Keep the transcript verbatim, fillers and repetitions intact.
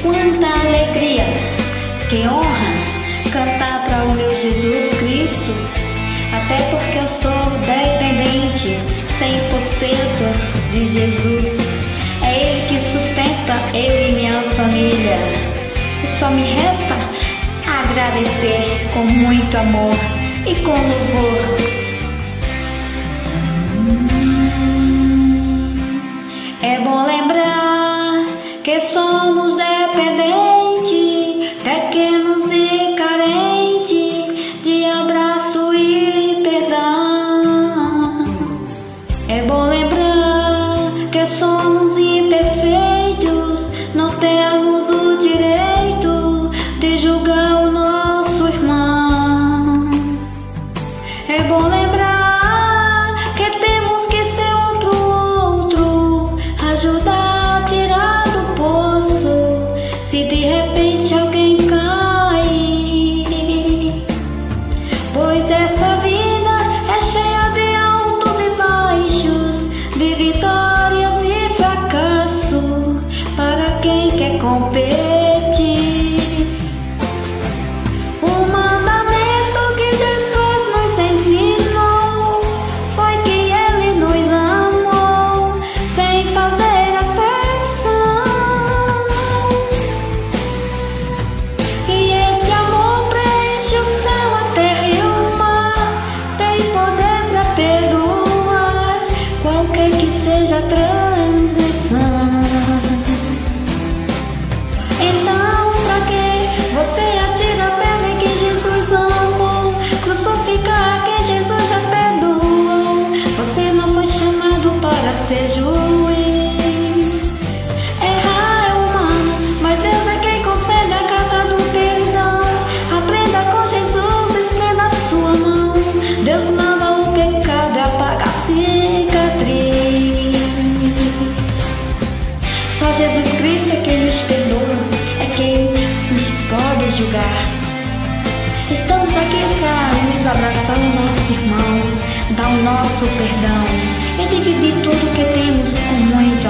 quanta alegria, que honra cantar para o meu Jesus Cristo, até porque eu sou dependente cem por cento de Jesus. É Ele que sustenta eu e minha família, e só me resta agradecer com muito amor e com louvor. É bom lembrar que somos dependentes, pequenos e carentes de abraço e perdão. É bom lembrar que somos imperfeitos, não temos o direito de julgar o nosso irmão. É bom lembrar que temos que ser um pro outro, ajudar a tirar do poço, se de repente alguém cai. Pois essa vida é cheia de altos e baixos, de vitórias e fracasso, para quem quer competir. O mandamento que Jesus nos ensinou foi que Ele nos amou sem fazer acepção. E esse amor preenche o céu, a terra e o mar, tem poder para perdoar qualquer que seja a transgressão. Então, pra que você atira a pedra que Jesus amou, crucificar quem Jesus já perdoou? Você não foi chamado para ser juiz. Errar é humano, mas Deus é quem concede a carta do perdão. Aprenda com Jesus, estenda a sua mão. Deus lava o pecado e apaga a cicatriz. Só Jesus Cristo é quem nos perdoa, é quem nos pode julgar. Estamos aqui para nos abraçar o nosso irmão, dar o nosso perdão e dividir tudo que temos com muito